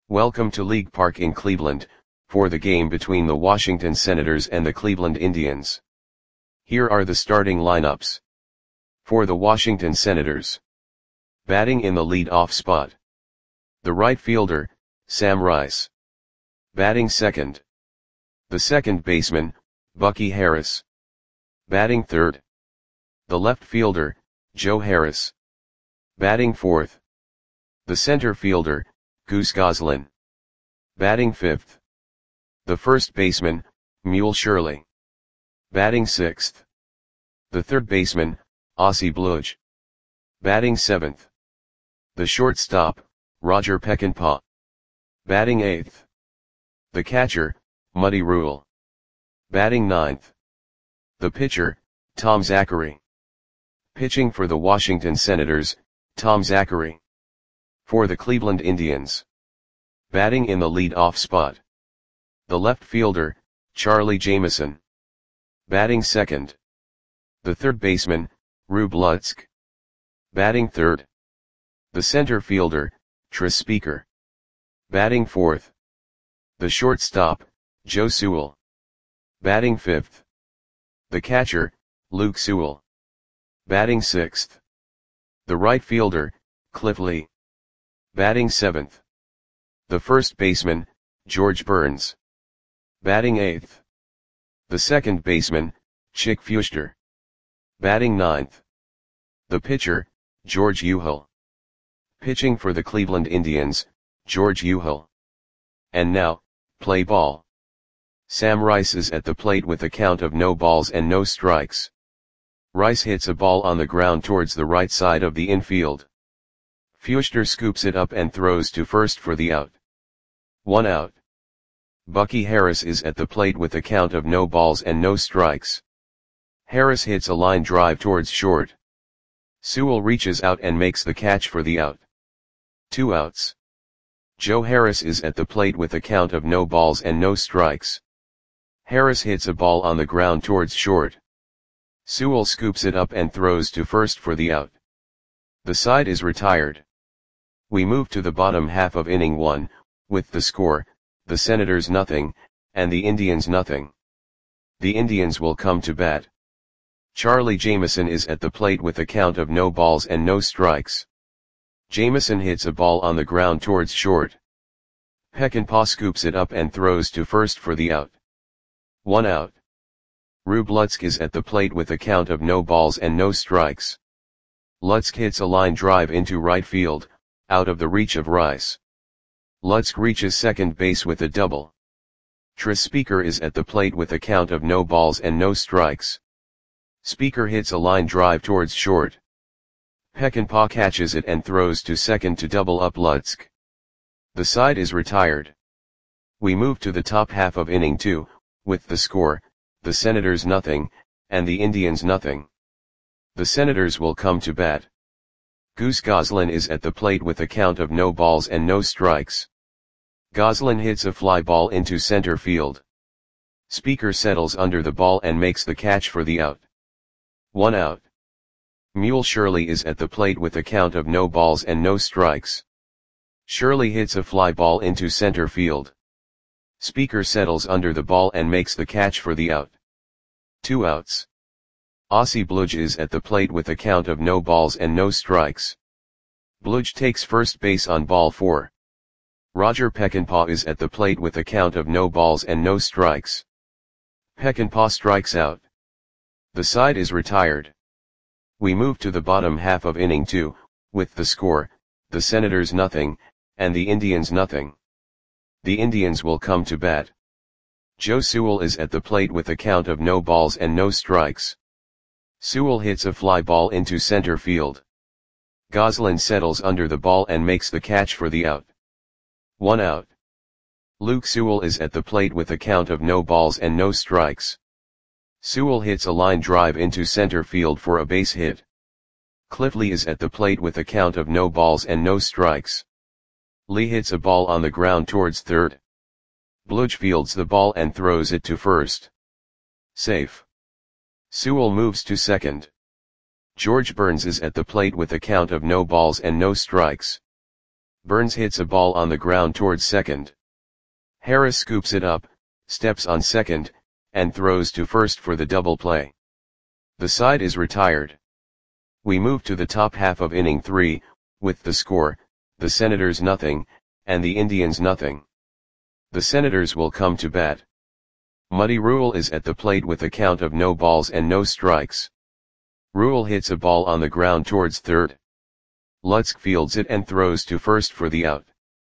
Welcome to League Park in Cleveland, for the game between the Washington Senators and the Cleveland Indians. Here are the starting lineups. For the Washington Senators. Batting in the lead-off spot. The right fielder, Sam Rice. Batting second. The second baseman, Bucky Harris. Batting third. The left fielder, Joe Harris. Batting fourth. The center fielder, Goose Goslin. Batting fifth. The first baseman, Mule Shirley. Batting sixth. The third baseman, Ossie Bludge. Batting seventh. The shortstop, Roger Peckinpah. Batting eighth. The catcher, Muddy Rule. Batting ninth. The pitcher, Tom Zachary. Pitching for the Washington Senators, Tom Zachary. For the Cleveland Indians. Batting in the lead-off spot. The left fielder, Charlie Jameson. Batting second. The third baseman, Rube Lutzk. Batting third. The center fielder, Tris Speaker. Batting fourth. The shortstop, Joe Sewell. Batting fifth. The catcher, Luke Sewell. Batting sixth. The right fielder, Cliff Lee. Batting seventh. The first baseman, George Burns. Batting eighth. The second baseman, Chick Feuchter. Batting ninth. The pitcher, George Uhl. Pitching for the Cleveland Indians, George Uhl. And now, play ball. Sam Rice is at the plate with a count of no balls and no strikes. Rice hits a ball on the ground towards the right side of the infield. Feuchter scoops it up and throws to first for the out. 1 out. Bucky Harris is at the plate with a count of no balls and no strikes. Harris hits a line drive towards short. Sewell reaches out and makes the catch for the out. 2 outs. Joe Harris is at the plate with a count of no balls and no strikes. Harris hits a ball on the ground towards short. Sewell scoops it up and throws to first for the out. The side is retired. We move to the bottom half of inning 1, with the score, the Senators nothing, and the Indians nothing. The Indians will come to bat. Charlie Jameson is at the plate with a count of no balls and no strikes. Jameson hits a ball on the ground towards short. Peckinpah scoops it up and throws to first for the out. 1 out. Rube Lutzk is at the plate with a count of no balls and no strikes. Lutzk hits a line drive into right field, out of the reach of Rice. Lutzk reaches second base with a double. Tris Speaker is at the plate with a count of no balls and no strikes. Speaker hits a line drive towards short. Peckinpah catches it and throws to second to double up Lutzk. The side is retired. We move to the top half of inning 2, with the score, the Senators nothing, and the Indians nothing. The Senators will come to bat. Goose Goslin is at the plate with a count of no balls and no strikes. Goslin hits a fly ball into center field. Speaker settles under the ball and makes the catch for the out. 1 out. Mule Shirley is at the plate with a count of no balls and no strikes. Shirley hits a fly ball into center field. Speaker settles under the ball and makes the catch for the out. 2 outs. Ossie Bludge is at the plate with a count of no balls and no strikes. Bludge takes first base on ball 4. Roger Peckinpah is at the plate with a count of no balls and no strikes. Peckinpah strikes out. The side is retired. We move to the bottom half of inning 2, with the score, the Senators nothing, and the Indians nothing. The Indians will come to bat. Joe Sewell is at the plate with a count of no balls and no strikes. Sewell hits a fly ball into center field. Goslin settles under the ball and makes the catch for the out. 1 out. Luke Sewell is at the plate with a count of no balls and no strikes. Sewell hits a line drive into center field for a base hit. Cliff Lee is at the plate with a count of no balls and no strikes. Lee hits a ball on the ground towards third. Bludge fields the ball and throws it to first. Safe. Sewell moves to second. George Burns is at the plate with a count of no balls and no strikes. Burns hits a ball on the ground towards second. Harris scoops it up, steps on second, and throws to first for the double play. The side is retired. We move to the top half of inning 3, with the score, the Senators nothing, and the Indians nothing. The Senators will come to bat. Muddy Rule is at the plate with a count of no balls and no strikes. Rule hits a ball on the ground towards third. Lutsk fields it and throws to first for the out.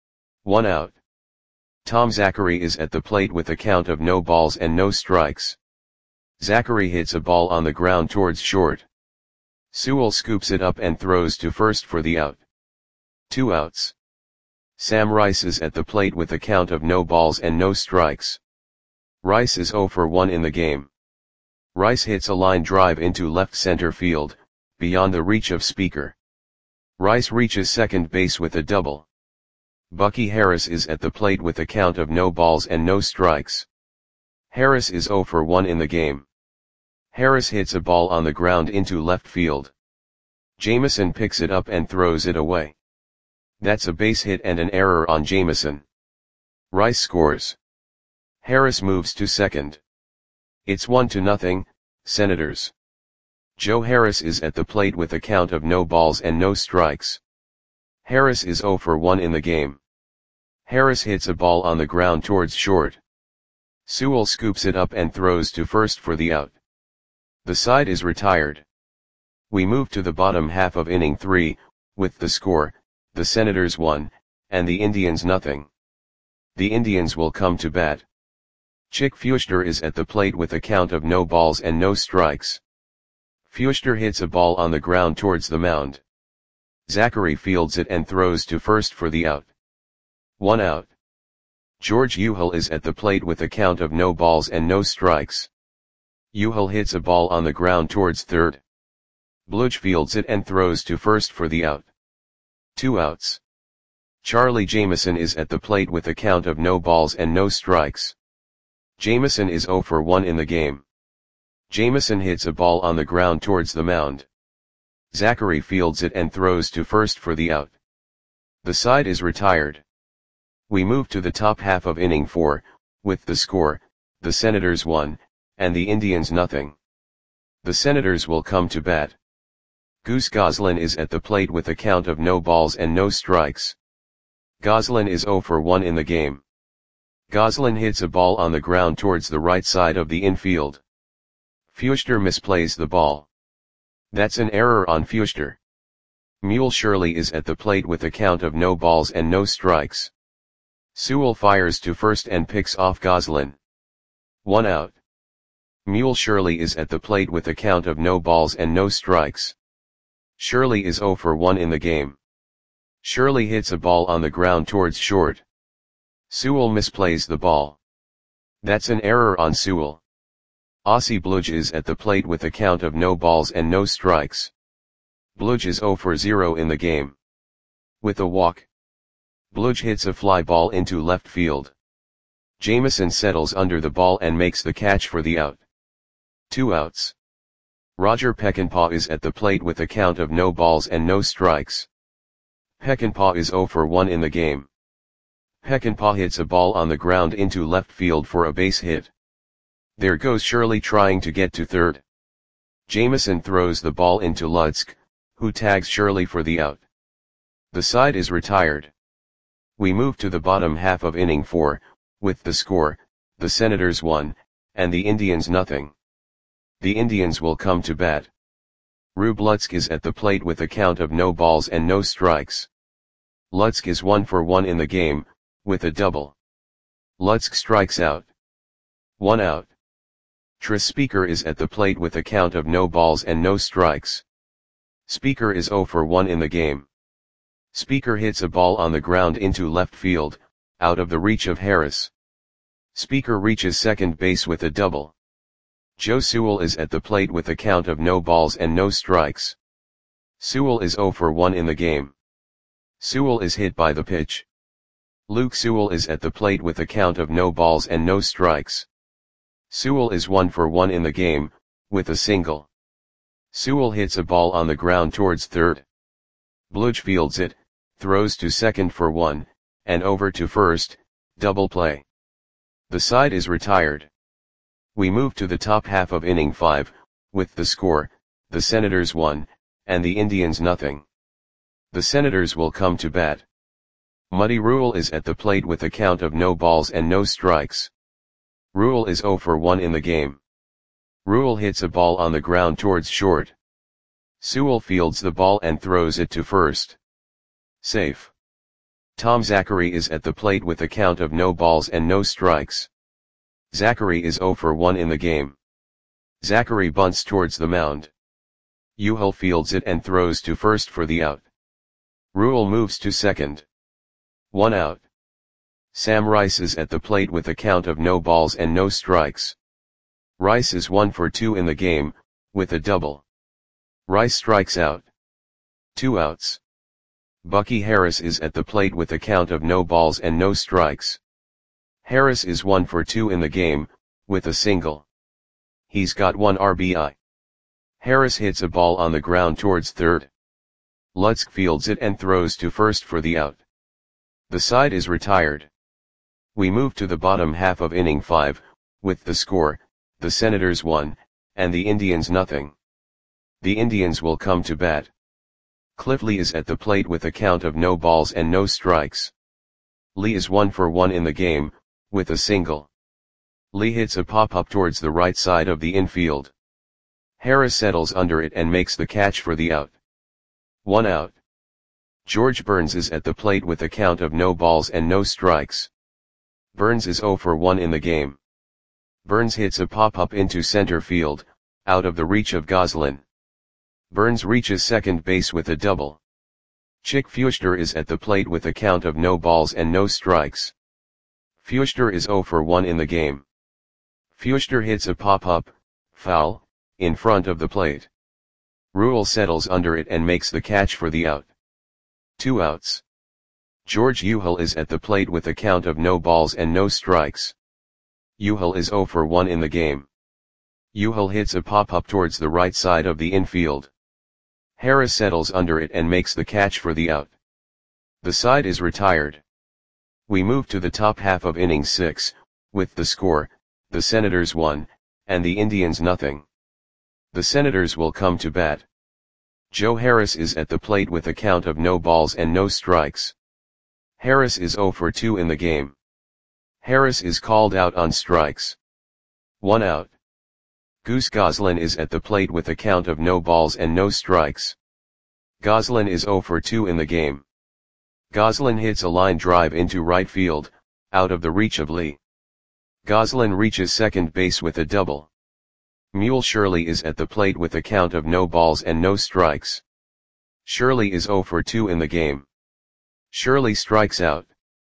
1 out. Tom Zachary is at the plate with a count of no balls and no strikes. Zachary hits a ball on the ground towards short. Sewell scoops it up and throws to first for the out. 2 outs. Sam Rice is at the plate with a count of no balls and no strikes. Rice is 0 for 1 in the game. Rice hits a line drive into left center field, beyond the reach of Speaker. Rice reaches second base with a double. Bucky Harris is at the plate with a count of no balls and no strikes. Harris is 0 for 1 in the game. Harris hits a ball on the ground into left field. Jameson picks it up and throws it away. That's a base hit and an error on Jameson. Rice scores. Harris moves to second. It's 1-0, Senators. Joe Harris is at the plate with a count of no balls and no strikes. Harris is 0 for 1 in the game. Harris hits a ball on the ground towards short. Sewell scoops it up and throws to first for the out. The side is retired. We move to the bottom half of inning 3, with the score, the Senators 1, and the Indians nothing. The Indians will come to bat. Chick Feuchter is at the plate with a count of no balls and no strikes. Feuchter hits a ball on the ground towards the mound. Zachary fields it and throws to first for the out. 1 out. George Uhel is at the plate with a count of no balls and no strikes. Uhel hits a ball on the ground towards third. Bludge fields it and throws to first for the out. 2 outs. Charlie Jameson is at the plate with a count of no balls and no strikes. Jameson is 0 for 1 in the game. Jameson hits a ball on the ground towards the mound. Zachary fields it and throws to first for the out. The side is retired. We move to the top half of inning 4, with the score, the Senators 1, and the Indians nothing. The Senators will come to bat. Goose Goslin is at the plate with a count of no balls and no strikes. Goslin is 0 for 1 in the game. Goslin hits a ball on the ground towards the right side of the infield. Feuchter misplays the ball. That's an error on Feuchter. Mule Shirley is at the plate with a count of no balls and no strikes. Sewell fires to first and picks off Goslin. 1 out. Mule Shirley is at the plate with a count of no balls and no strikes. Shirley is 0 for 1 in the game. Shirley hits a ball on the ground towards short. Sewell misplays the ball. That's an error on Sewell. Ossie Bludge is at the plate with a count of no balls and no strikes. Bludge is 0 for 0 in the game. With a walk. Bludge hits a fly ball into left field. Jameson settles under the ball and makes the catch for the out. 2 outs. Roger Peckinpah is at the plate with a count of no balls and no strikes. Peckinpah is 0 for 1 in the game. Peckinpah hits a ball on the ground into left field for a base hit. There goes Shirley trying to get to third. Jameson throws the ball into Lutsk, who tags Shirley for the out. The side is retired. We move to the bottom half of inning 4, with the score, the Senators 1, and the Indians nothing. The Indians will come to bat. Rube Lutsk is at the plate with a count of no balls and no strikes. Lutsk is 1 for 1 in the game, with a double. Lutsk strikes out. 1 out. Tris Speaker is at the plate with a count of no balls and no strikes. Speaker is 0 for 1 in the game. Speaker hits a ball on the ground into left field, out of the reach of Harris. Speaker reaches second base with a double. Joe Sewell is at the plate with a count of no balls and no strikes. Sewell is 0 for 1 in the game. Sewell is hit by the pitch. Luke Sewell is at the plate with a count of no balls and no strikes. Sewell is 1 for 1 in the game, with a single. Sewell hits a ball on the ground towards third. Bludge fields it, throws to second for 1, and over to first, double play. The side is retired. We move to the top half of inning 5, with the score, the Senators 1, and the Indians nothing. The Senators will come to bat. Muddy Rule is at the plate with a count of no balls and no strikes. Rule is 0 for 1 in the game. Rule hits a ball on the ground towards short. Sewell fields the ball and throws it to first. Safe. Tom Zachary is at the plate with a count of no balls and no strikes. Zachary is 0 for 1 in the game. Zachary bunts towards the mound. Euchel fields it and throws to first for the out. Rule moves to second. 1 out. Sam Rice is at the plate with a count of no balls and no strikes. Rice is 1 for 2 in the game, with a double. Rice strikes out. 2 outs. Bucky Harris is at the plate with a count of no balls and no strikes. Harris is 1 for 2 in the game, with a single. He's got 1 RBI. Harris hits a ball on the ground towards third. Lutzk fields it and throws to first for the out. The side is retired. We move to the bottom half of inning 5, with the score, the Senators 1, and the Indians nothing. The Indians will come to bat. Cliff Lee is at the plate with a count of no balls and no strikes. Lee is 1 for 1 in the game, with a single. Lee hits a pop-up towards the right side of the infield. Harris settles under it and makes the catch for the out. 1 out. George Burns is at the plate with a count of no balls and no strikes. Burns is 0 for 1 in the game. Burns hits a pop-up into center field, out of the reach of Goslin. Burns reaches second base with a double. Chick Feuchter is at the plate with a count of no balls and no strikes. Feuchter is 0 for 1 in the game. Feuchter hits a pop-up, foul, in front of the plate. Rule settles under it and makes the catch for the out. 2 outs. George Euchel is at the plate with a count of no balls and no strikes. Euchel is 0 for 1 in the game. Euchel hits a pop-up towards the right side of the infield. Harris settles under it and makes the catch for the out. The side is retired. We move to the top half of inning 6, with the score, the Senators 1, and the Indians nothing. The Senators will come to bat. Joe Harris is at the plate with a count of no balls and no strikes. Harris is 0 for 2 in the game. Harris is called out on strikes. 1 out. Goose Goslin is at the plate with a count of no balls and no strikes. Goslin is 0 for 2 in the game. Goslin hits a line drive into right field, out of the reach of Lee. Goslin reaches second base with a double. Mule Shirley is at the plate with a count of no balls and no strikes. Shirley is 0 for 2 in the game. Shirley strikes out.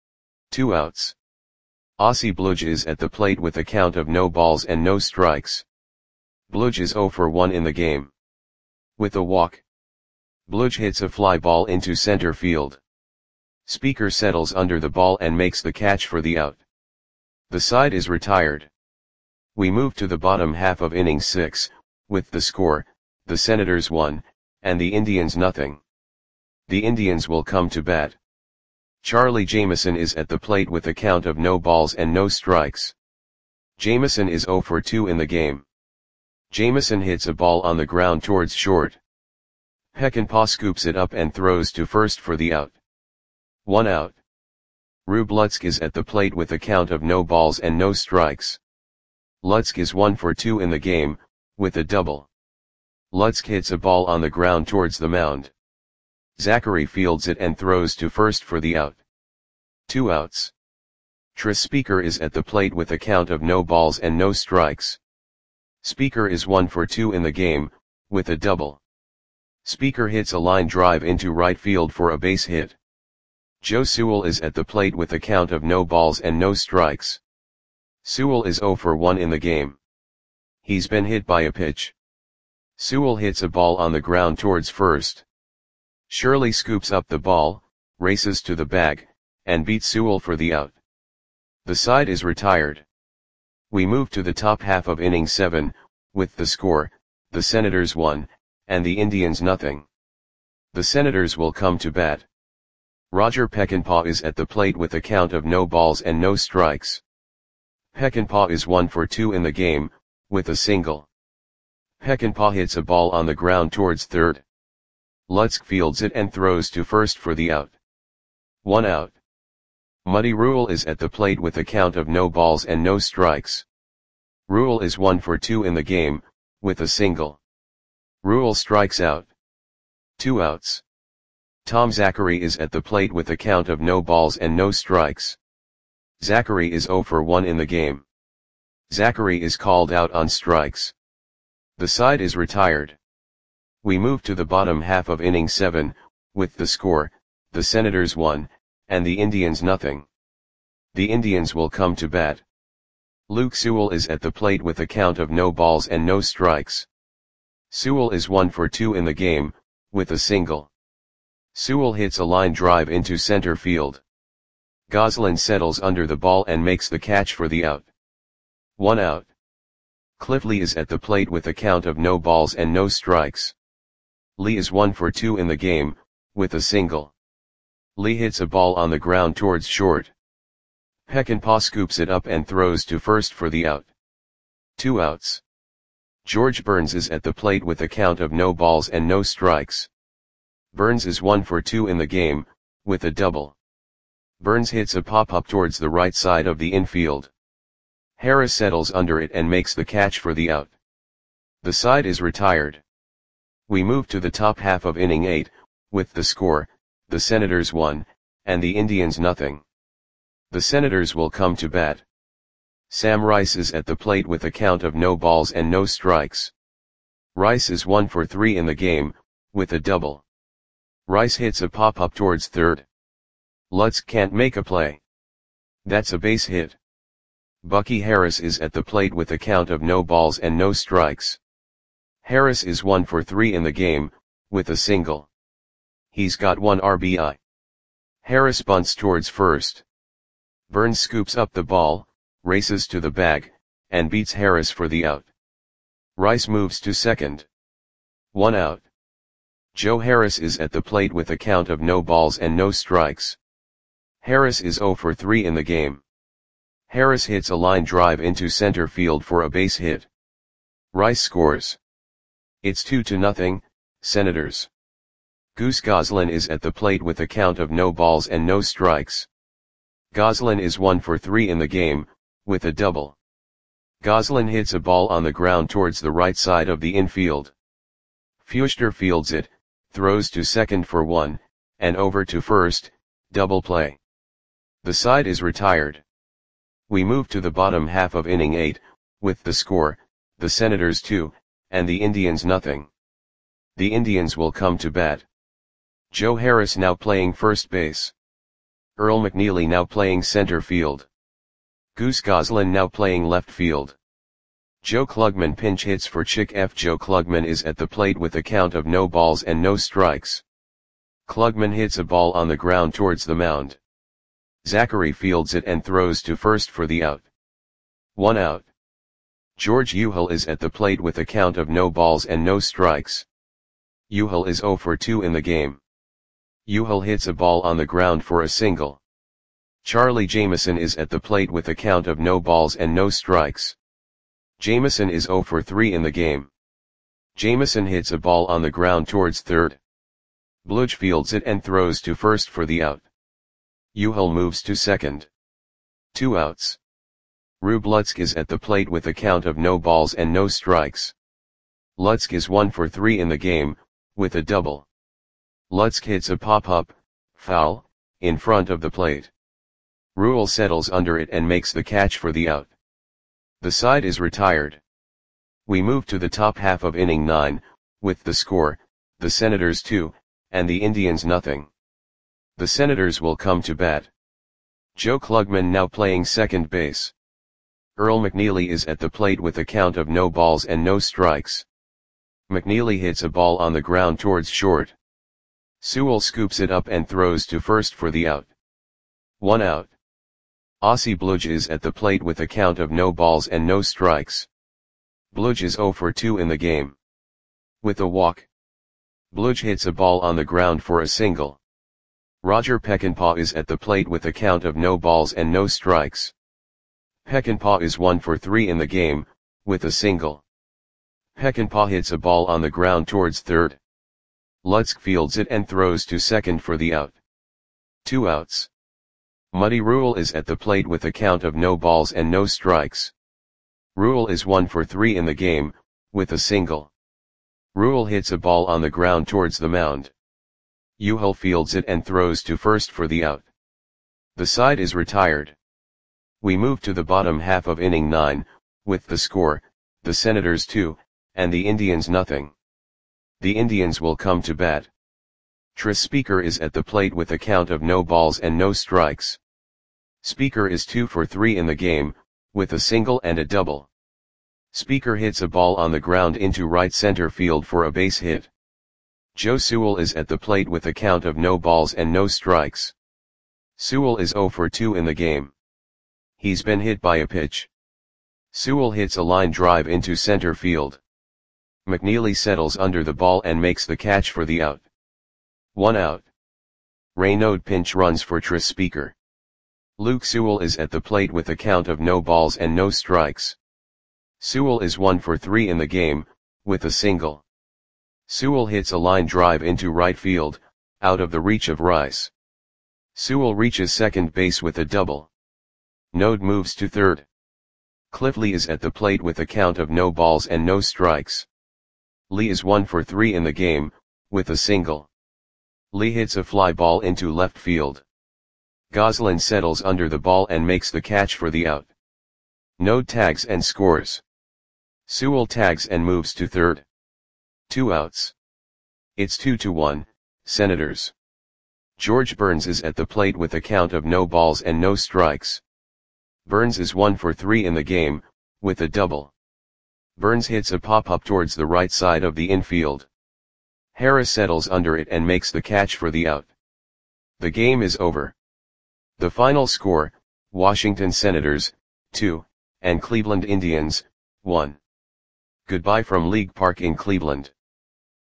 2 outs. Ossie Bludge is at the plate with a count of no balls and no strikes. Bludge is 0 for 1 in the game. With a walk. Bludge hits a fly ball into center field. Speaker settles under the ball and makes the catch for the out. The side is retired. We move to the bottom half of inning 6, with the score, the Senators 1, and the Indians nothing. The Indians will come to bat. Charlie Jameson is at the plate with a count of no balls and no strikes. Jameson is 0 for 2 in the game. Jameson hits a ball on the ground towards short. Peckinpah scoops it up and throws to first for the out. 1 out. Rube Lutzk is at the plate with a count of no balls and no strikes. Lutzk is 1 for 2 in the game, with a double. Lutzk hits a ball on the ground towards the mound. Zachary fields it and throws to first for the out. 2 outs. Tris Speaker is at the plate with a count of no balls and no strikes. Speaker is 1 for 2 in the game, with a double. Speaker hits a line drive into right field for a base hit. Joe Sewell is at the plate with a count of no balls and no strikes. Sewell is 0 for 1 in the game. He's been hit by a pitch. Sewell hits a ball on the ground towards first. Shirley scoops up the ball, races to the bag, and beats Sewell for the out. The side is retired. We move to the top half of inning 7, with the score, the Senators 1, and the Indians nothing. The Senators will come to bat. Roger Peckinpah is at the plate with a count of no balls and no strikes. Peckinpah is 1 for 2 in the game, with a single. Peckinpah hits a ball on the ground towards third. Lutsk fields it and throws to first for the out. 1 out. Muddy Rule is at the plate with a count of no balls and no strikes. Rule is 1 for 2 in the game, with a single. Rule strikes out. 2 outs. Tom Zachary is at the plate with a count of no balls and no strikes. Zachary is 0 for 1 in the game. Zachary is called out on strikes. The side is retired. We move to the bottom half of inning 7, with the score, the Senators 1, and the Indians nothing. The Indians will come to bat. Luke Sewell is at the plate with a count of no balls and no strikes. Sewell is 1 for 2 in the game, with a single. Sewell hits a line drive into center field. Goslin settles under the ball and makes the catch for the out. 1 out. Cliff Lee is at the plate with a count of no balls and no strikes. Lee is 1 for 2 in the game, with a single. Lee hits a ball on the ground towards short. Peckinpah scoops it up and throws to first for the out. 2 outs. George Burns is at the plate with a count of no balls and no strikes. Burns is 1 for 2 in the game, with a double. Burns hits a pop-up towards the right side of the infield. Harris settles under it and makes the catch for the out. The side is retired. We move to the top half of inning 8, with the score, the Senators 1, and the Indians nothing. The Senators will come to bat. Sam Rice is at the plate with a count of no balls and no strikes. Rice is 1 for 3 in the game, with a double. Rice hits a pop-up towards third. Lutz can't make a play. That's a base hit. Bucky Harris is at the plate with a count of no balls and no strikes. Harris is 1 for 3 in the game, with a single. He's got 1 RBI. Harris bunts towards first. Burns scoops up the ball, races to the bag, and beats Harris for the out. Rice moves to second. 1 out. Joe Harris is at the plate with a count of no balls and no strikes. Harris is 0 for 3 in the game. Harris hits a line drive into center field for a base hit. Rice scores. It's 2-0, Senators. Goose Goslin is at the plate with a count of no balls and no strikes. Goslin is 1 for 3 in the game, with a double. Goslin hits a ball on the ground towards the right side of the infield. Feuchter fields it, throws to second for 1, and over to first, double play. The side is retired. We move to the bottom half of inning 8, with the score, the Senators 2, and the Indians nothing. The Indians will come to bat. Joe Harris now playing first base. Earl McNeely now playing center field. Goose Goslin now playing left field. Joe Klugman pinch hits for Chick F. Joe Klugman is at the plate with a count of no balls and no strikes. Klugman hits a ball on the ground towards the mound. Zachary fields it and throws to first for the out. 1 out. George Uhel is at the plate with a count of no balls and no strikes. Uhel is 0 for 2 in the game. Uhel hits a ball on the ground for a single. Charlie Jameson is at the plate with a count of no balls and no strikes. Jameson is 0 for 3 in the game. Jameson hits a ball on the ground towards third. Bludge fields it and throws to first for the out. Uhel moves to second. 2 outs. Rube Lutsk is at the plate with a count of no balls and no strikes. Lutsk is 1 for 3 in the game, with a double. Lutsk hits a pop-up, foul, in front of the plate. Rule settles under it and makes the catch for the out. The side is retired. We move to the top half of inning 9, with the score, the Senators 2, and the Indians nothing. The Senators will come to bat. Joe Klugman now playing second base. Earl McNeely is at the plate with a count of no balls and no strikes. McNeely hits a ball on the ground towards short. Sewell scoops it up and throws to first for the out. 1 out. Ossie Bludge is at the plate with a count of no balls and no strikes. Bludge is 0 for 2 in the game. With a walk. Bludge hits a ball on the ground for a single. Roger Peckinpah is at the plate with a count of no balls and no strikes. Peckinpah is 1 for 3 in the game, with a single. Peckinpah hits a ball on the ground towards third. Lutsk fields it and throws to second for the out. 2 outs. Muddy Rule is at the plate with a count of no balls and no strikes. Rule is 1 for 3 in the game, with a single. Rule hits a ball on the ground towards the mound. Uhel fields it and throws to first for the out. The side is retired. We move to the bottom half of inning 9, with the score, the Senators 2, and the Indians nothing. The Indians will come to bat. Tris Speaker is at the plate with a count of no balls and no strikes. Speaker is 2 for 3 in the game, with a single and a double. Speaker hits a ball on the ground into right center field for a base hit. Joe Sewell is at the plate with a count of no balls and no strikes. Sewell is 0 for 2 in the game. He's been hit by a pitch. Sewell hits a line drive into center field. McNeely settles under the ball and makes the catch for the out. 1 out. Raynaud pinch runs for Tris Speaker. Luke Sewell is at the plate with a count of no balls and no strikes. Sewell is 1 for 3 in the game, with a single. Sewell hits a line drive into right field, out of the reach of Rice. Sewell reaches second base with a double. Node moves to third. Cliff Lee is at the plate with a count of no balls and no strikes. Lee is 1 for 3 in the game, with a single. Lee hits a fly ball into left field. Goslin settles under the ball and makes the catch for the out. Node tags and scores. Sewell tags and moves to third. 2 outs. It's 2-1, Senators. George Burns is at the plate with a count of no balls and no strikes. Burns is 1 for 3 in the game, with a double. Burns hits a pop-up towards the right side of the infield. Harris settles under it and makes the catch for the out. The game is over. The final score, Washington Senators, 2, and Cleveland Indians, 1. Goodbye from League Park in Cleveland.